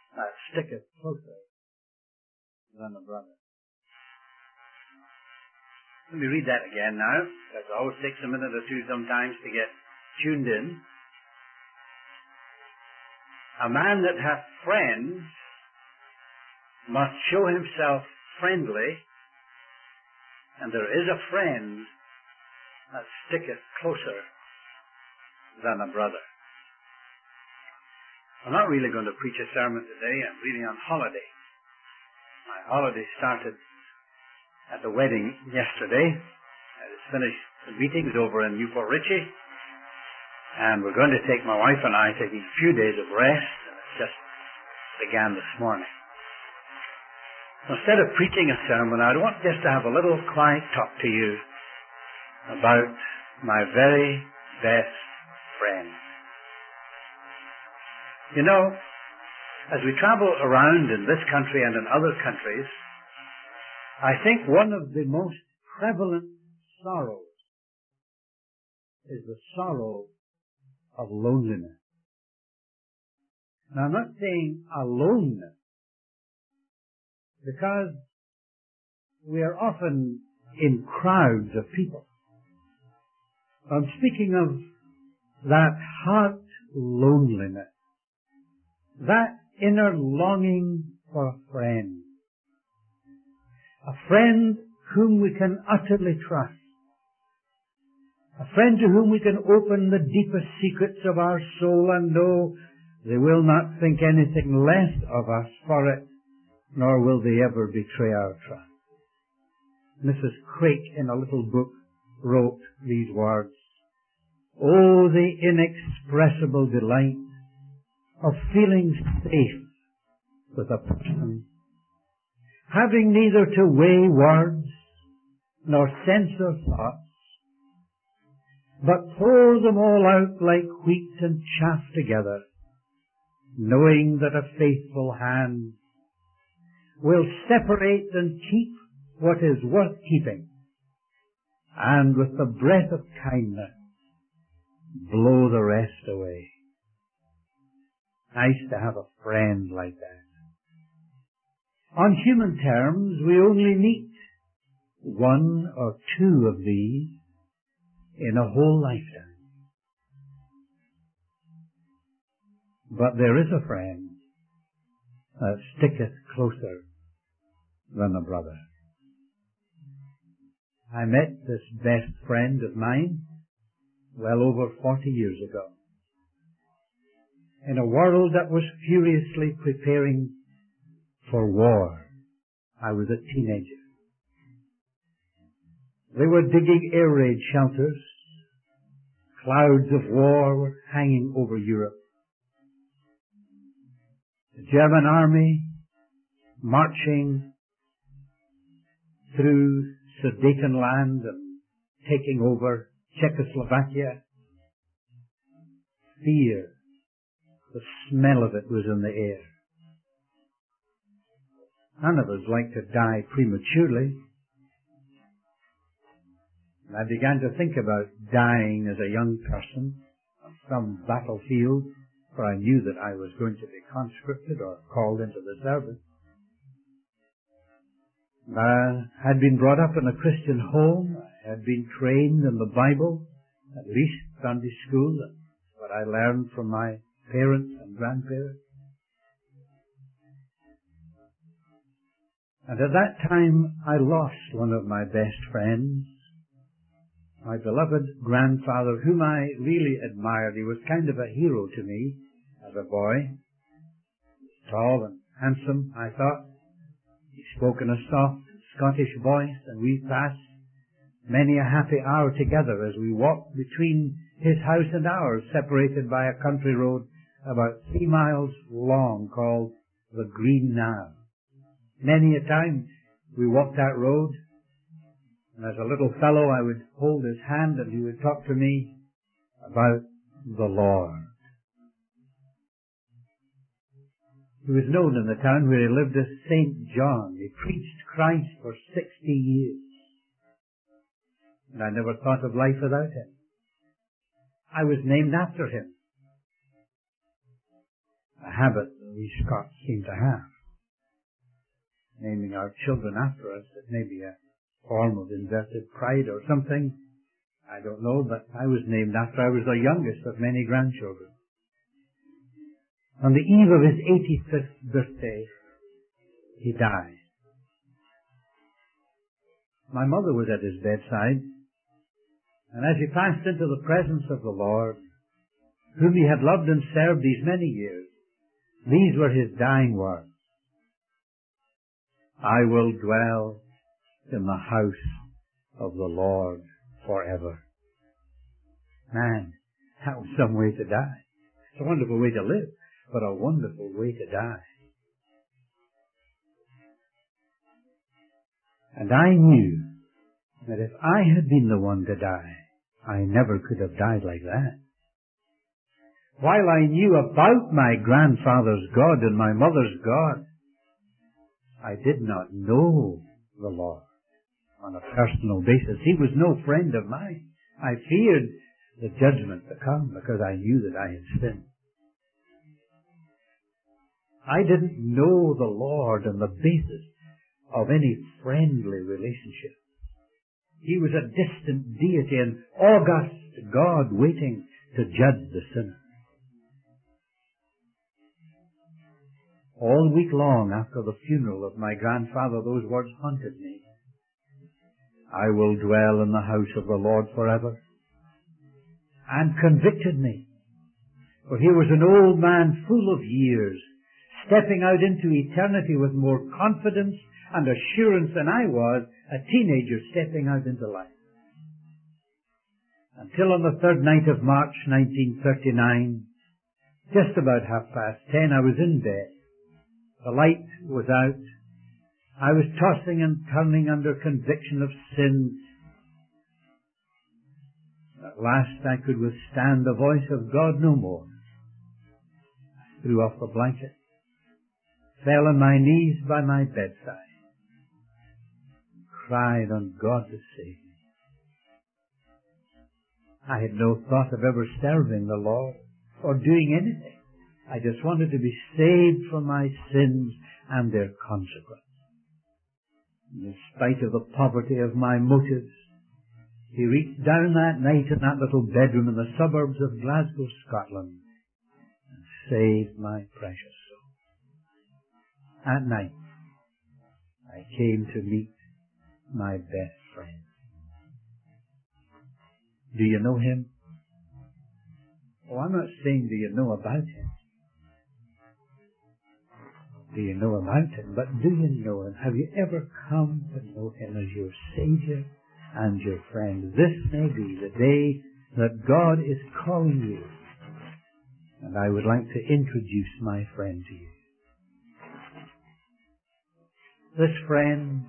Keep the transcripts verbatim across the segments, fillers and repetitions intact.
that sticketh closer than a brother. Let me read that again now, because it always takes a minute or two sometimes to get tuned in. A man that hath friends must show himself friendly, and there is a friend that sticketh closer than a brother. I'm not really going to preach a sermon today. I'm really on holiday. My holiday started at the wedding yesterday. I just finished the meetings over in Newport Richie, and we're going to take, my wife and I, taking a few days of rest, and it just began this morning. Instead of preaching a sermon, I want just to have a little quiet talk to you about my very best friend. You know, as we travel around in this country and in other countries, I think one of the most prevalent sorrows is the sorrow of loneliness. Now, I'm not saying aloneness, because we are often in crowds of people. I'm speaking of that heart loneliness, that inner longing for a friend, a friend whom we can utterly trust, a friend to whom we can open the deepest secrets of our soul and know they will not think anything less of us for it, nor will they ever betray our trust. Missus Craik, in a little book, wrote these words, "Oh, the inexpressible delight of feeling safe with a person, having neither to weigh words nor censor thoughts, but pour them all out like wheat and chaff together, knowing that a faithful hand will separate and keep what is worth keeping, and with the breath of kindness blow the rest away." Nice to have a friend like that. On human terms, we only meet one or two of these in a whole lifetime. But there is a friend that sticketh closer than a brother. I met this best friend of mine well over forty years ago, in a world that was furiously preparing for war. I was a teenager. They were digging air raid shelters. Clouds of war were hanging over Europe. The German army marching through Sudetenland and taking over Czechoslovakia. Fear, the smell of it was in the air. None of us like to die prematurely. And I began to think about dying as a young person on some battlefield, for I knew that I was going to be conscripted or called into the service. I had been brought up in a Christian home. I had been trained in the Bible, at least Sunday school. That's what I learned from my parents and grandparents. And at that time, I lost one of my best friends, my beloved grandfather, whom I really admired. He was kind of a hero to me as a boy. Tall and handsome, I thought. He spoke in a soft Scottish voice, and we passed many a happy hour together as we walked between his house and ours, separated by a country road about three miles long called the Green Knowe. Many a time we walked that road, and as a little fellow I would hold his hand and he would talk to me about the Lord. He was known in the town where he lived as Saint John. He preached Christ for sixty years. And I never thought of life without him. I was named after him. A habit we Scots seem to have. Naming our children after us, it may be a form of inverted pride or something. I don't know, but I was named after I was the youngest of many grandchildren. On the eve of his eighty-fifth birthday, he died. My mother was at his bedside, and as he passed into the presence of the Lord, whom he had loved and served these many years, these were his dying words: I will dwell in the house of the Lord forever. Man, that was some way to die. It's a wonderful way to live, but a wonderful way to die. And I knew that if I had been the one to die, I never could have died like that. While I knew about my grandfather's God and my mother's God, I did not know the Lord on a personal basis. He was no friend of mine. I feared the judgment to come because I knew that I had sinned. I didn't know the Lord on the basis of any friendly relationship. He was a distant deity, an august God waiting to judge the sinner. All week long after the funeral of my grandfather, those words haunted me. I will dwell in the house of the Lord forever. And convicted me. For here was an old man full of years, stepping out into eternity with more confidence and assurance than I was, a teenager stepping out into life. Until on the third night of March nineteen thirty-nine, just about half past ten, I was in bed. The light was out. I was tossing and turning under conviction of sin. At last I could withstand the voice of God no more. I threw off the blanket, fell on my knees by my bedside, cried on God to save me. I had no thought of ever serving the Lord or doing anything. I just wanted to be saved from my sins and their consequence. In spite of the poverty of my motives, he reached down that night in that little bedroom in the suburbs of Glasgow, Scotland, and saved my precious soul. At night, I came to meet my best friend. Do you know him? Oh, I'm not saying do you know about him. Do you know about him? But do you know him? Have you ever come to know him as your Savior and your friend? This may be the day that God is calling you. And I would like to introduce my friend to you. This friend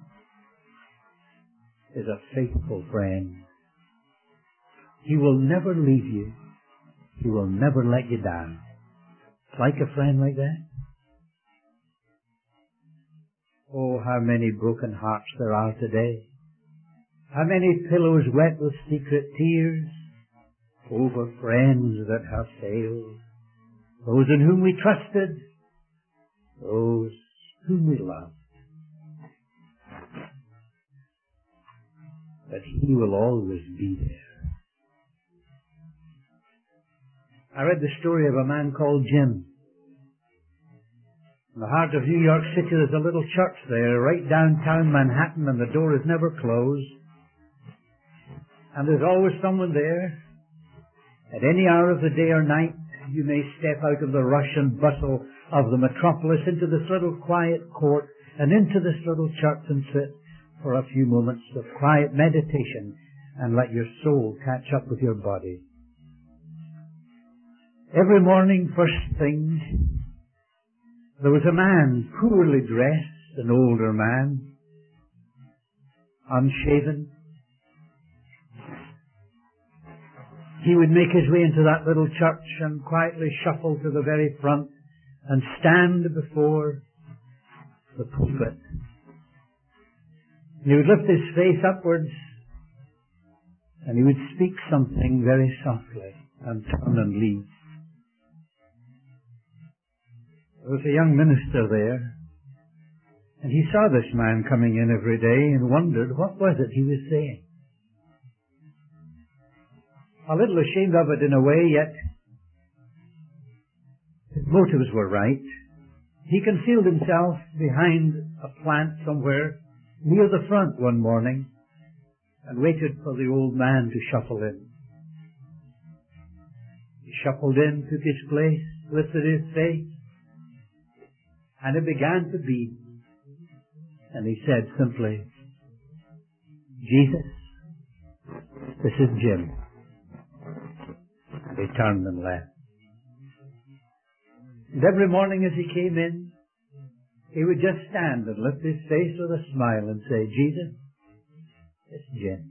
is a faithful friend. He will never leave you. He will never let you down. Like a friend like that? Oh, how many broken hearts there are today. How many pillows wet with secret tears over friends that have failed. Those in whom we trusted. Those whom we loved. But He will always be there. I read the story of a man called Jim. In the heart of New York City, there's a little church there, right downtown Manhattan, and the door is never closed. And there's always someone there. At any hour of the day or night, you may step out of the rush and bustle of the metropolis into this little quiet court and into this little church and sit for a few moments of quiet meditation and let your soul catch up with your body. Every morning, first thing, there was a man, poorly dressed, an older man, unshaven. He would make his way into that little church and quietly shuffle to the very front and stand before the pulpit. He would lift his face upwards and he would speak something very softly and turn and leave. There was a young minister there, and he saw this man coming in every day and wondered what was it he was saying. A little ashamed of it in a way, yet his motives were right. He concealed himself behind a plant somewhere near the front one morning and waited for the old man to shuffle in. He shuffled in, took his place, lifted his face, and it began to beat. And he said simply, "Jesus, this is Jim." And he turned and left. And every morning as he came in, he would just stand and lift his face with a smile and say, "Jesus, it's Jim."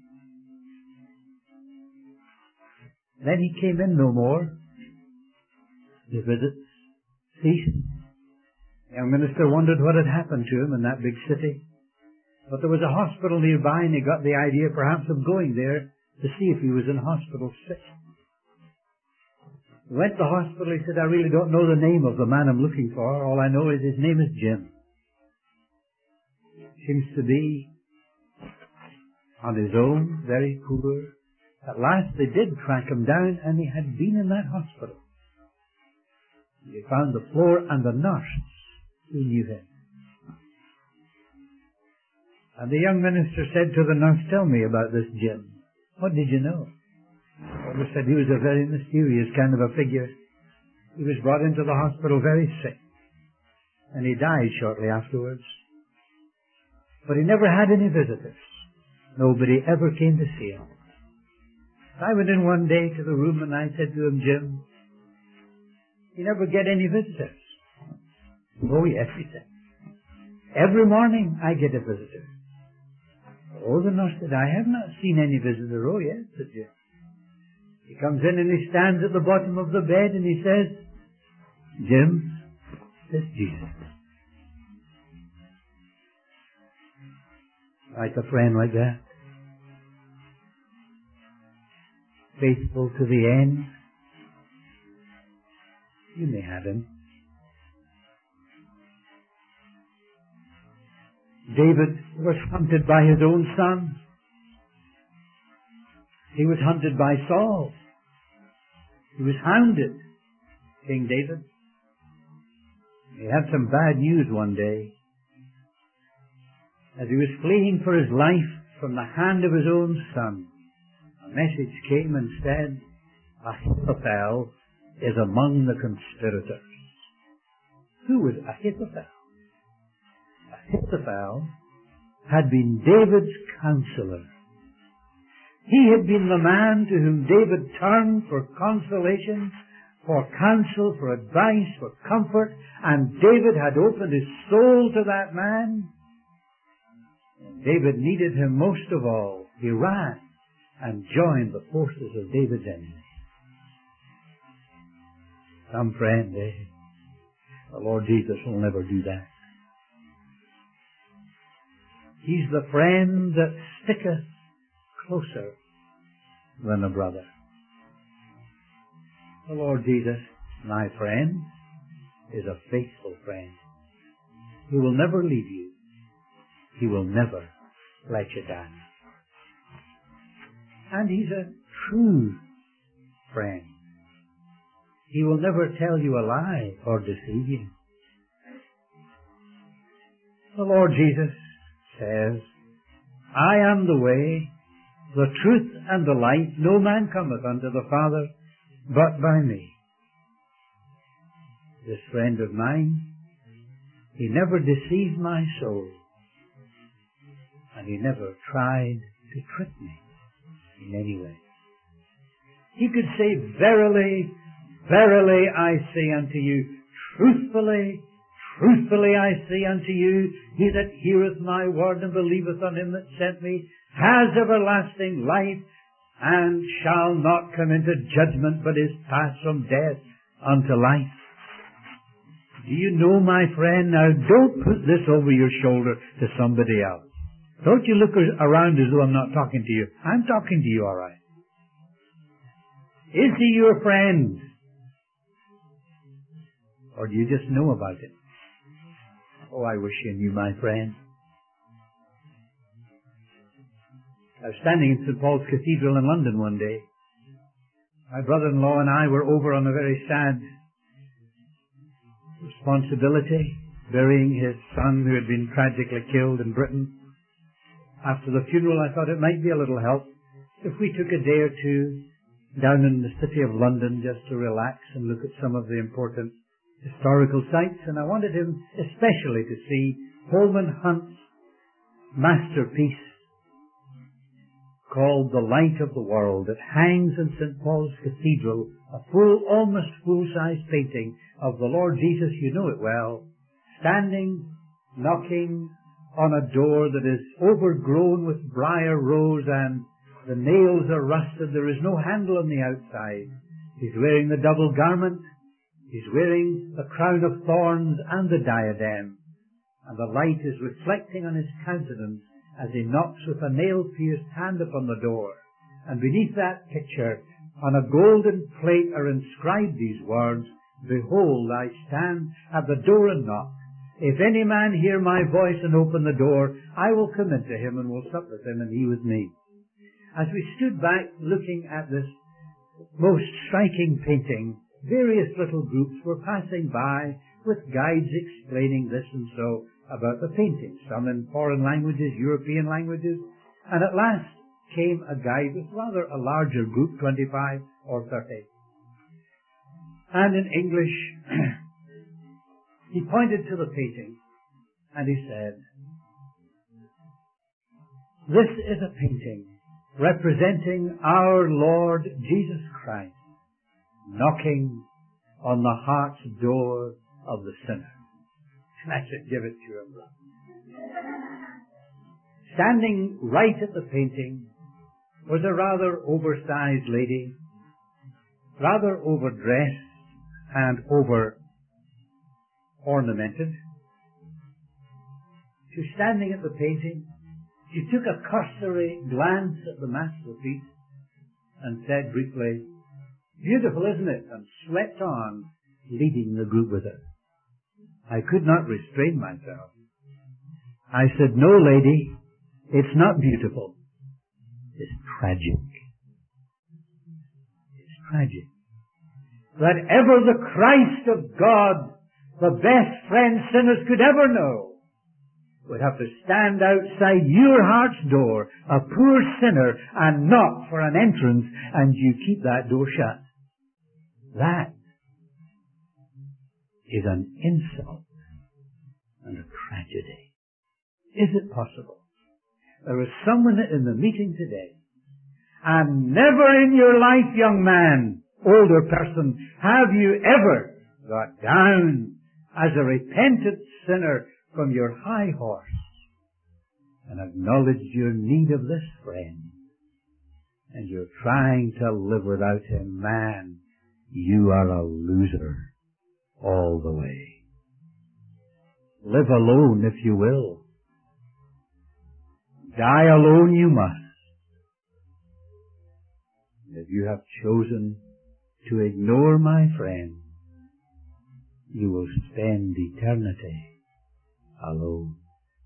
Then he came in no more. The visits ceased. The young minister wondered what had happened to him in that big city. But there was a hospital nearby, and he got the idea perhaps of going there to see if he was in hospital sick. He went to the hospital. He said, "I really don't know the name of the man I'm looking for. All I know is his name is Jim. Seems to be on his own, very poor." At last they did track him down, and he had been in that hospital. They found the floor and the nurse who knew him. And the young minister said to the nurse, "Tell me about this Jim. What did you know?" The nurse said he was a very mysterious kind of a figure. He was brought into the hospital very sick, and he died shortly afterwards. But he never had any visitors. Nobody ever came to see him. I went in one day to the room and I said to him, "Jim, you never get any visitors?" "Oh yes," he said. "Every morning I get a visitor." "Oh," the nurse said, "I have not seen any visitor." "Oh yes," said Jim. He comes in and he stands at the bottom of the bed and he says, "Jim, this Jesus." Like a friend like that. Faithful to the end. You may have him. David was hunted by his own son. He was hunted by Saul. He was hounded, King David. He had some bad news one day. As he was fleeing for his life from the hand of his own son, a message came and said, "Ahithophel is among the conspirators." Who was Ahithophel? Ahithophel had been David's counselor. He had been the man to whom David turned for consolation, for counsel, for advice, for comfort, and David had opened his soul to that man. David needed him most of all. He ran and joined the forces of David's enemies. Some friend, eh? The Lord Jesus will never do that. He's the friend that sticketh closer than a brother. The Lord Jesus, my friend, is a faithful friend. He will never leave you. He will never let you down. And He's a true friend. He will never tell you a lie or deceive you. The Lord Jesus says, "I am the way, the truth, and the life. No man cometh unto the Father but by me." This friend of mine, he never deceived my soul. And he never tried to trick me in any way. He could say, "Verily, verily I say unto you, truthfully, truthfully I say unto you, he that heareth my word and believeth on him that sent me has everlasting life, and shall not come into judgment, but is passed from death unto life." Do you know, my friend? Now don't put this over your shoulder to somebody else. Don't you look around as though I'm not talking to you. I'm talking to you, all right. Is he your friend? Or do you just know about it? Oh, I wish you knew, my friend. I was standing in Saint Paul's Cathedral in London one day. My brother-in-law and I were over on a very sad responsibility, burying his son who had been tragically killed in Britain. After the funeral, I thought it might be a little help if we took a day or two down in the city of London just to relax and look at some of the important historical sites. And I wanted him especially to see Holman Hunt's masterpiece called The Light of the World. It hangs in Saint Paul's Cathedral, a full, almost full-size painting of the Lord Jesus, you know it well, standing, knocking on a door that is overgrown with briar rose and the nails are rusted. There is no handle on the outside. He's wearing the double garment. He's wearing the crown of thorns and the diadem. And the light is reflecting on his countenance as he knocks with a nail-pierced hand upon the door. And beneath that picture, on a golden plate, are inscribed these words, "Behold, I stand at the door and knock. If any man hear my voice and open the door, I will come into him and will sup with him and he with me." As we stood back looking at this most striking painting, various little groups were passing by with guides explaining this and so about the painting, some in foreign languages, European languages, and at last came a guide with rather a larger group, twenty-five or thirty. And in English, he pointed to the painting and he said, "This is a painting representing our Lord Jesus Christ knocking on the heart's door of the sinner." And I said, "Give it to him, brother." Standing right at the painting was a rather oversized lady, rather overdressed and over ornamented. She was standing at the painting. She took a cursory glance at the masterpiece and said briefly, "Beautiful, isn't it?" and swept on, leading the group with her. I could not restrain myself. I said, "No, lady, it's not beautiful. It's tragic. It's tragic. That ever the Christ of God, the best friend sinners could ever know, would have to stand outside your heart's door, a poor sinner, and knock for an entrance, and you keep that door shut. That is an insult and a tragedy." Is it possible? There is someone in the meeting today, and never in your life, young man, older person, have you ever got down as a repentant sinner from your high horse and acknowledged your need of this friend, and you're trying to live without him. Man, you are a loser all the way. Live alone if you will. Die alone you must. If you have chosen to ignore my friend, you will spend eternity alone.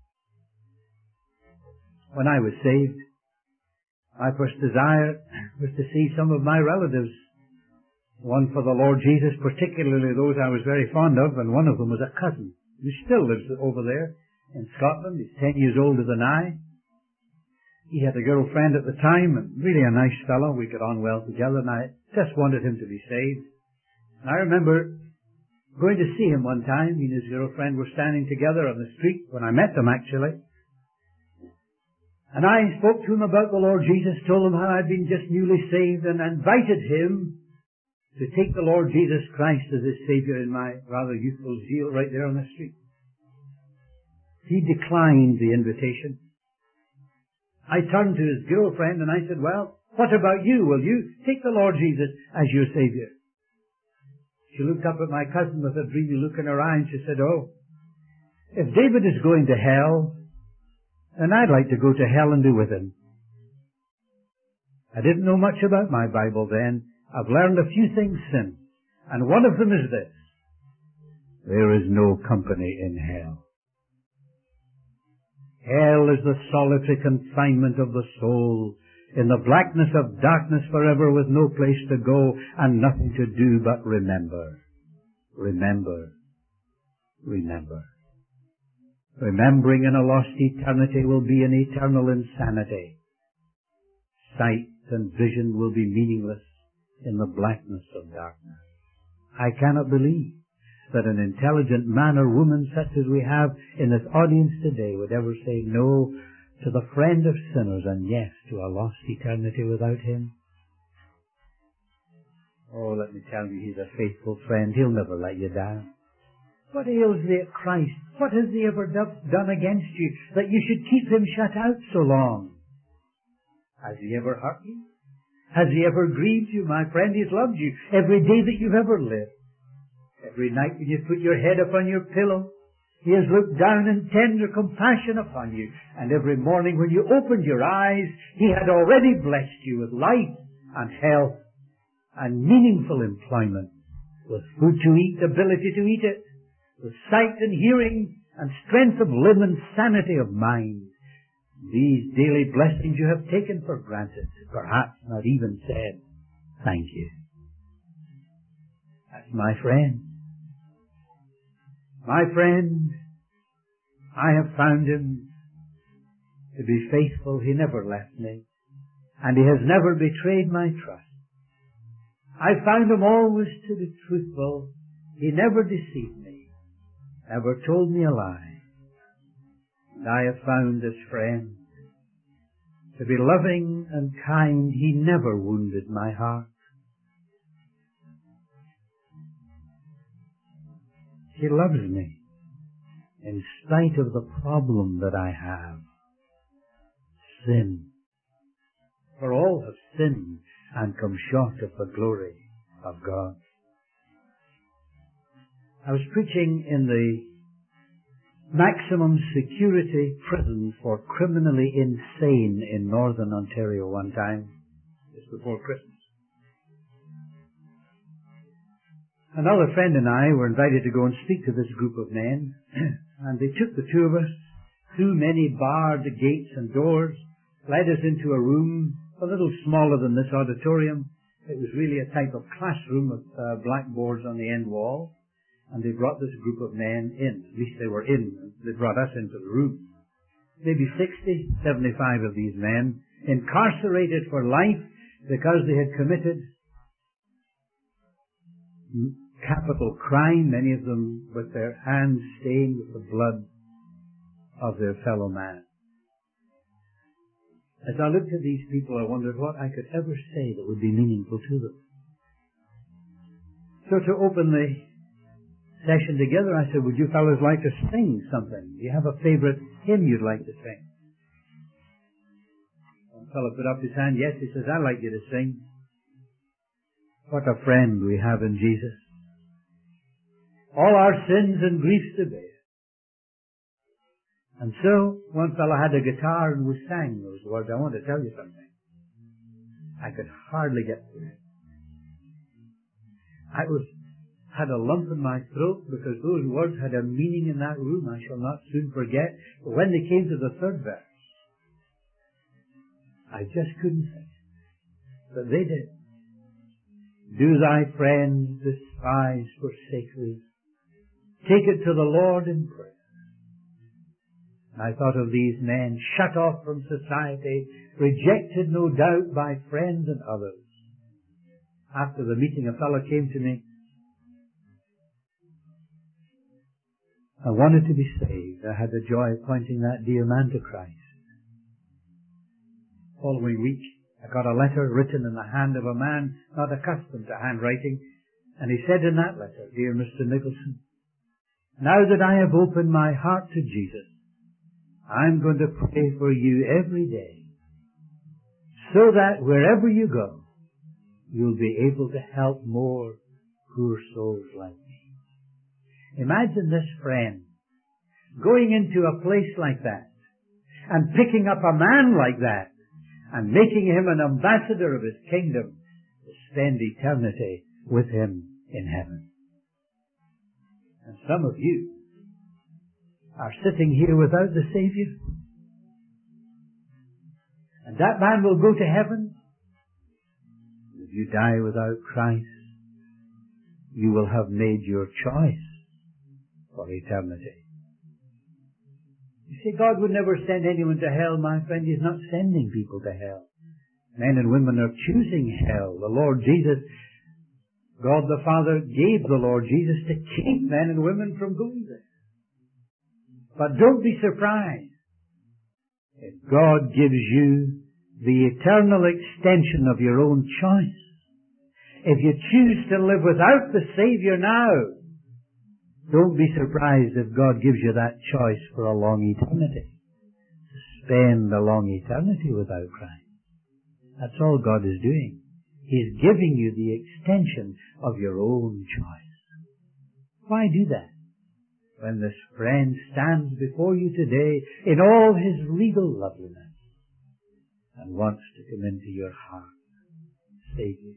When I was saved, my first desire was to see some of my relatives. One for the Lord Jesus, particularly those I was very fond of, and one of them was a cousin who still lives over there in Scotland. He's ten years older than I. He had a girlfriend at the time, and really a nice fellow. We got on well together, and I just wanted him to be saved. And I remember going to see him one time. He and his girlfriend were standing together on the street when I met them, actually. And I spoke to him about the Lord Jesus, told him how I'd been just newly saved, and invited him to take the Lord Jesus Christ as his Savior in my rather youthful zeal right there on the street. He declined the invitation. I turned to his girlfriend and I said, "Well, what about you? Will you take the Lord Jesus as your Savior?" She looked up at my cousin with a dreamy look in her eye and she said, "Oh, if David is going to hell, then I'd like to go to hell and be with him." I didn't know much about my Bible then. I've learned a few things since. And one of them is this: There is no company in hell. Hell is the solitary confinement of the soul in the blackness of darkness forever, with no place to go and nothing to do but remember. Remember. Remember. Remembering in a lost eternity will be an eternal insanity. Sight and vision will be meaningless in the blackness of darkness. I cannot believe that an intelligent man or woman such as we have in this audience today would ever say no to the friend of sinners and yes to a lost eternity without him. Oh, let me tell you, he's a faithful friend. He'll never let you down. What ails thee at Christ? What has he ever do- done against you that you should keep him shut out so long? Has he ever hurt you? Has he ever grieved you? My friend, he's loved you every day that you've ever lived. Every night when you put your head upon your pillow, he has looked down in tender compassion upon you. And every morning when you opened your eyes, he had already blessed you with life and health and meaningful employment, with food to eat, ability to eat it, with sight and hearing and strength of limb and sanity of mind. These daily blessings you have taken for granted, perhaps not even said, thank you. That's my friend. My friend, I have found him to be faithful. He never left me, and he has never betrayed my trust. I found him always to be truthful. He never deceived me, never told me a lie. And I have found this friend to be loving and kind. He never wounded my heart. He loves me in spite of the problem that I have. Sin. For all have sinned and come short of the glory of God. I was preaching in the maximum security prison for criminally insane in northern Ontario one time, just before Christmas. Another friend and I were invited to go and speak to this group of men, and they took the two of us through many barred gates and doors, led us into a room a little smaller than this auditorium. It was really a type of classroom with uh, blackboards on the end wall, and they brought this group of men in. At least they were in. They brought us into the room. Maybe sixty, seventy-five of these men, incarcerated for life because they had committed capital crime, many of them with their hands stained with the blood of their fellow man. As I looked at these people, I wondered what I could ever say that would be meaningful to them. So to open the session together, I said, would you fellows like to sing something? Do you have a favorite hymn you'd like to sing? One fellow put up his hand. Yes, he says, I'd like you to sing. What a friend we have in Jesus. All our sins and griefs to bear. And so, one fellow had a guitar and we sang those words. I want to tell you something. I could hardly get through it. I was, had a lump in my throat because those words had a meaning in that room I shall not soon forget. But when they came to the third verse, I just couldn't sing it. But they did. Do thy friends despise, forsake thee? Take it to the Lord in prayer. I thought of these men shut off from society, rejected no doubt by friends and others. After the meeting, a fellow came to me. I wanted to be saved. I had the joy of pointing that dear man to Christ. Following week, I got a letter written in the hand of a man not accustomed to handwriting, and he said in that letter, Dear Mister Nicholson, now that I have opened my heart to Jesus, I'm going to pray for you every day, so that wherever you go, you'll be able to help more poor souls like me. Imagine this friend going into a place like that and picking up a man like that and making him an ambassador of his kingdom to spend eternity with him in heaven. And some of you are sitting here without the Savior. And that man will go to heaven. If you die without Christ, you will have made your choice for eternity. You say, God would never send anyone to hell, my friend. He's not sending people to hell. Men and women are choosing hell. The Lord Jesus, God the Father, gave the Lord Jesus to keep men and women from going there. But don't be surprised if God gives you the eternal extension of your own choice. If you choose to live without the Savior now, don't be surprised if God gives you that choice for a long eternity. To spend a long eternity without Christ. That's all God is doing. He's giving you the extension of your own choice. Why do that? When this friend stands before you today in all his regal loveliness and wants to come into your heart, save you.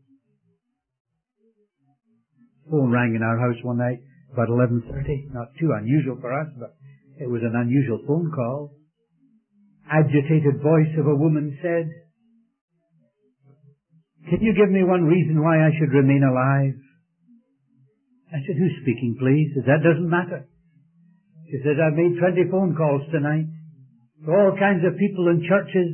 Phone rang in our house one night, about eleven thirty. Not too unusual for us, but it was an unusual phone call. Agitated voice of a woman said, "Can you give me one reason why I should remain alive?" I said, "Who's speaking, please?" She said, "That doesn't matter." She said, "I've made twenty phone calls tonight to all kinds of people in churches."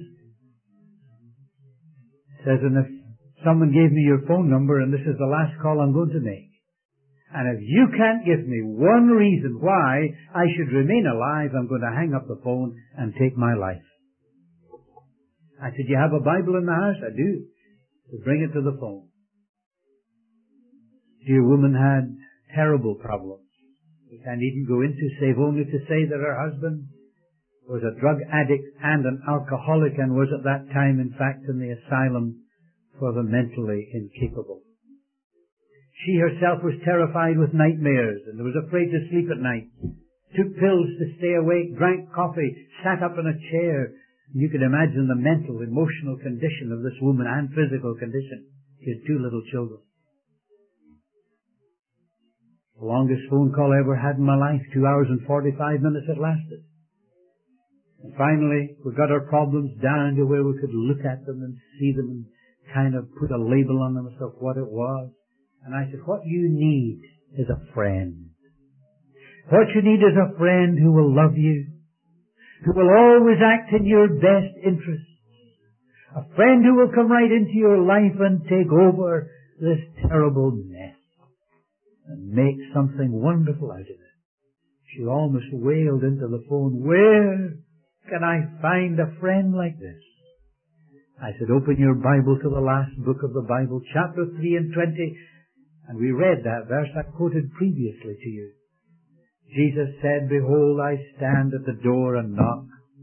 Says, "And if someone gave me your phone number and this is the last call I'm going to make, and if you can't give me one reason why I should remain alive, I'm going to hang up the phone and take my life." I said, "You have a Bible in the house?" "I do." So bring it to the phone. Dear woman had terrible problems, which I needn't go into, save only to say that her husband was a drug addict and an alcoholic and was at that time, in fact, in the asylum for the mentally incapable. She herself was terrified with nightmares and was afraid to sleep at night, took pills to stay awake, drank coffee, sat up in a chair. You can imagine the mental, emotional condition of this woman and physical condition. She had two little children. The longest phone call I ever had in my life, two hours and forty-five minutes it lasted. And finally, we got our problems down to where we could look at them and see them and kind of put a label on them as to what it was. And I said, what you need is a friend. What you need is a friend who will love you, who will always act in your best interests. A friend who will come right into your life and take over this terrible mess and make something wonderful out of it. She almost wailed into the phone, "Where can I find a friend like this?" I said, "Open your Bible to the last book of the Bible, chapter three and twenty. And we read that verse I quoted previously to you. Jesus said, "Behold, I stand at the door and knock.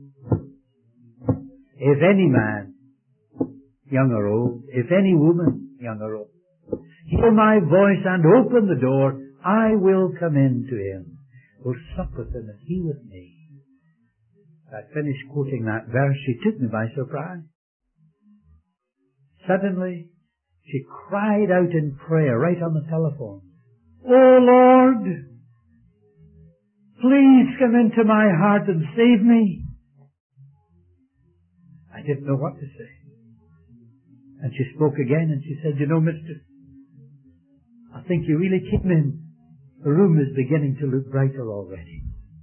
If any man, young or old, if any woman, young or old, hear my voice and open the door, I will come in to him, will sup with him and he with me." I finished quoting that verse. She took me by surprise. Suddenly, she cried out in prayer right on the telephone, "Oh Lord, please come into my heart and save me." I didn't know what to say. And she spoke again and she said, "You know, mister, I think you really came in. The room is beginning to look brighter already."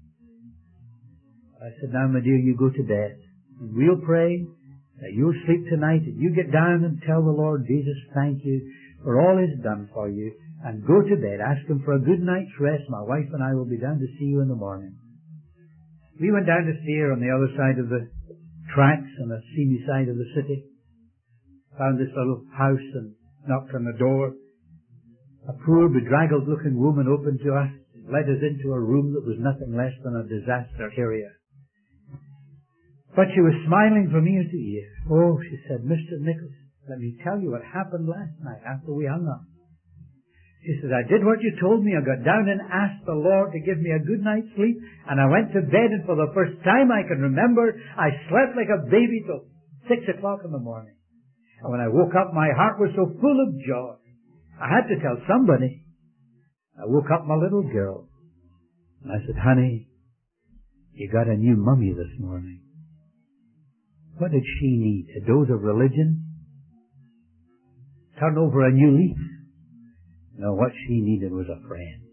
I said, "Now, my dear, you go to bed. And we'll pray that you'll sleep tonight and you get down and tell the Lord Jesus thank you for all He's done for you. And go to bed. Ask Him for a good night's rest. My wife and I will be down to see you in the morning." We went down to see her on the other side of the tracks on the seamy side of the city. Found this little house and knocked on the door. A poor, bedraggled looking woman opened to us, led us into a room that was nothing less than a disaster area. But she was smiling from ear to ear. "Oh," she said, "Mister Nichols, let me tell you what happened last night after we hung up." She said, "I did what you told me. I got down and asked the Lord to give me a good night's sleep, and I went to bed, and for the first time I can remember, I slept like a baby till six o'clock in the morning. And when I woke up, my heart was so full of joy. I had to tell somebody. I woke up my little girl, and I said, honey, you got a new mummy this morning. What did she need? A dose of religion? Turn over a new leaf? No, what she needed was a friend.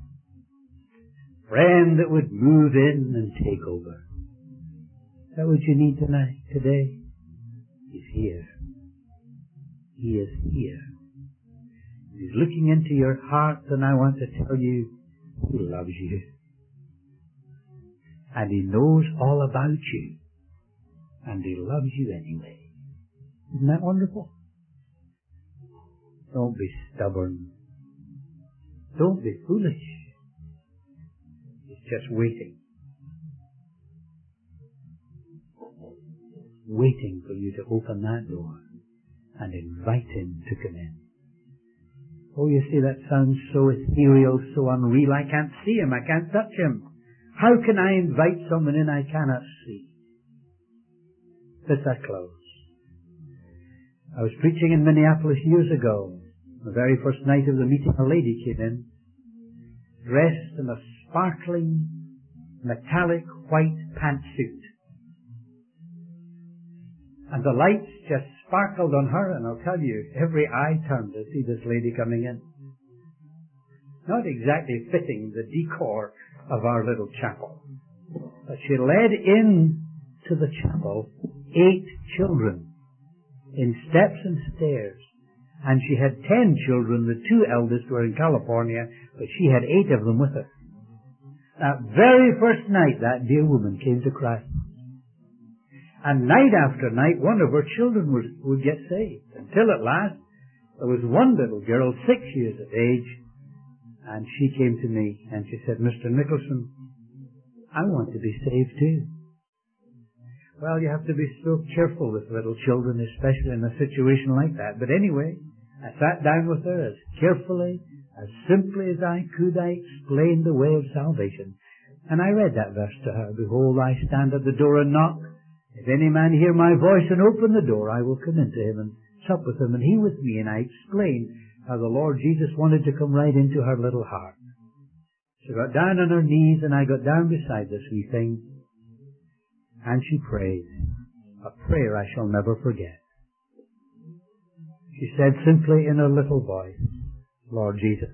Friend that would move in and take over. Is that what you need tonight, today? He's here. He is here. He's looking into your heart, and I want to tell you, He loves you. And He knows all about you. And He loves you anyway. Isn't that wonderful? Don't be stubborn. Don't be foolish. He's just waiting. Waiting for you to open that door and invite Him to come in. Oh, you see, that sounds so ethereal, so unreal. I can't see Him. I can't touch Him. How can I invite someone in I cannot see? Let's that close. I was preaching in Minneapolis years ago. The very first night of the meeting, a lady came in, dressed in a sparkling, metallic white pantsuit. And the lights just sparkled on her, and I'll tell you, every eye turned to see this lady coming in. Not exactly fitting the decor of our little chapel. But she led in to the chapel eight children in steps and stairs. And she had ten children. The two eldest were in California, but she had eight of them with her. That very first night, that dear woman came to Christ. And night after night, one of her children would, would get saved. Until at last, there was one little girl, six years of age, and she came to me and she said, Mister Nicholson, I want to be saved too. Well, you have to be so careful with little children, especially in a situation like that. But anyway, I sat down with her as carefully, as simply as I could. I explained the way of salvation. And I read that verse to her. Behold, I stand at the door and knock. If any man hear my voice and open the door, I will come into him and sup with him and he with me. And I explained how the Lord Jesus wanted to come right into her little heart. She got down on her knees and I got down beside this wee thing. And she prayed a prayer I shall never forget. She said simply in her little voice, Lord Jesus,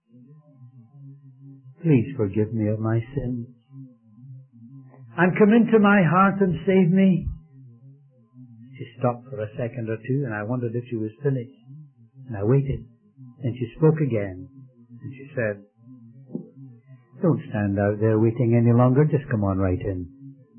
please forgive me of my sins and come into my heart and save me. She stopped for a second or two and I wondered if she was finished. And I waited. And she spoke again. And she said, don't stand out there waiting any longer. Just come on right in.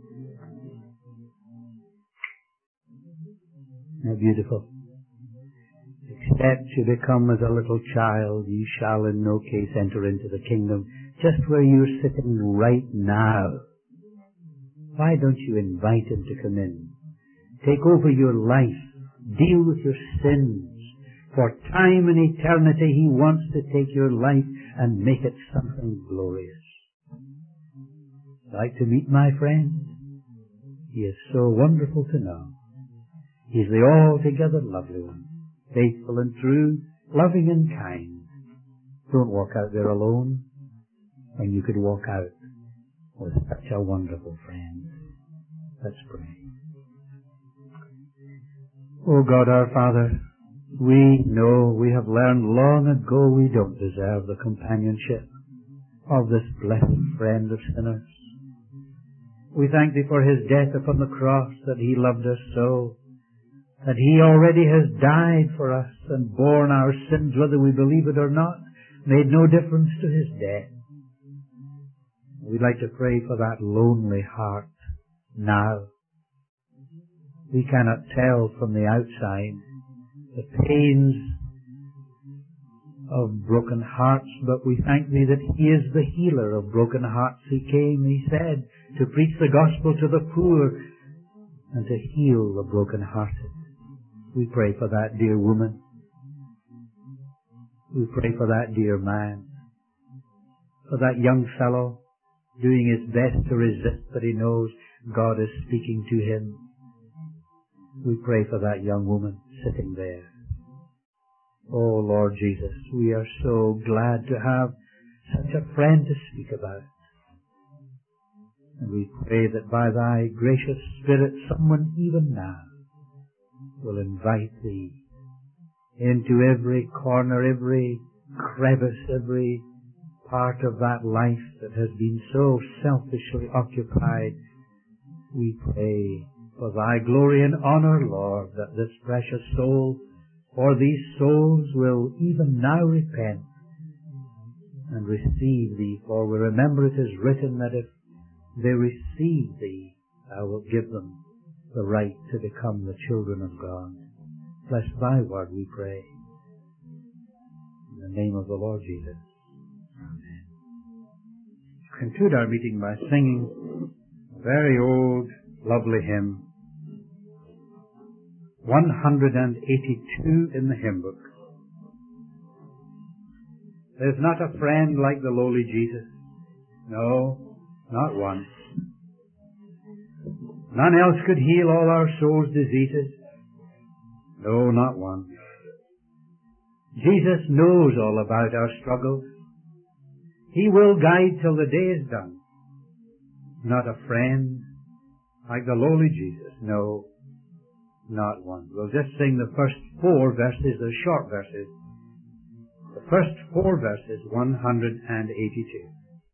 How beautiful. Except you become as a little child, you shall in no case enter into the kingdom. Just where you're sitting right now. Why don't you invite Him to come in? Take over your life. Deal with your sins. For time and eternity, He wants to take your life and make it something glorious. Like to meet my friend? He is so wonderful to know. He's the altogether lovely one, faithful and true, loving and kind. Don't walk out there alone when you could walk out with such a wonderful friend. Let's pray. Oh God, our Father, we know, we have learned long ago we don't deserve the companionship of this blessed friend of sinners. We thank Thee for His death upon the cross, that He loved us so, that He already has died for us and borne our sins, whether we believe it or not, made no difference to His death. We'd like to pray for that lonely heart now. We cannot tell from the outside the pains of broken hearts, but we thank Thee that He is the healer of broken hearts. He came, He said, to preach the gospel to the poor and to heal the broken-hearted. We pray for that dear woman. We pray for that dear man, for that young fellow doing his best to resist, but he knows God is speaking to him. We pray for that young woman sitting there. Oh, Lord Jesus, we are so glad to have such a friend to speak about. And we pray that by thy gracious Spirit, someone even now will invite thee into every corner, every crevice, every part of that life that has been so selfishly occupied. We pray for thy glory and honor, Lord, that this precious soul, or these souls, will even now repent and receive thee. For we remember it is written that if they receive thee, thou wilt give them the right to become the children of God. Bless thy word, we pray. In the name of the Lord Jesus. Amen. Conclude our meeting by singing a very old, lovely hymn, one hundred eighty-two in the hymn book. There's not a friend like the lowly Jesus. No, not one. None else could heal all our soul's diseases. No, not one. Jesus knows all about our struggles. He will guide till the day is done. Not a friend like the lowly Jesus. No, not one. We'll just sing the first four verses, the short verses. The first four verses, one hundred eighty-two.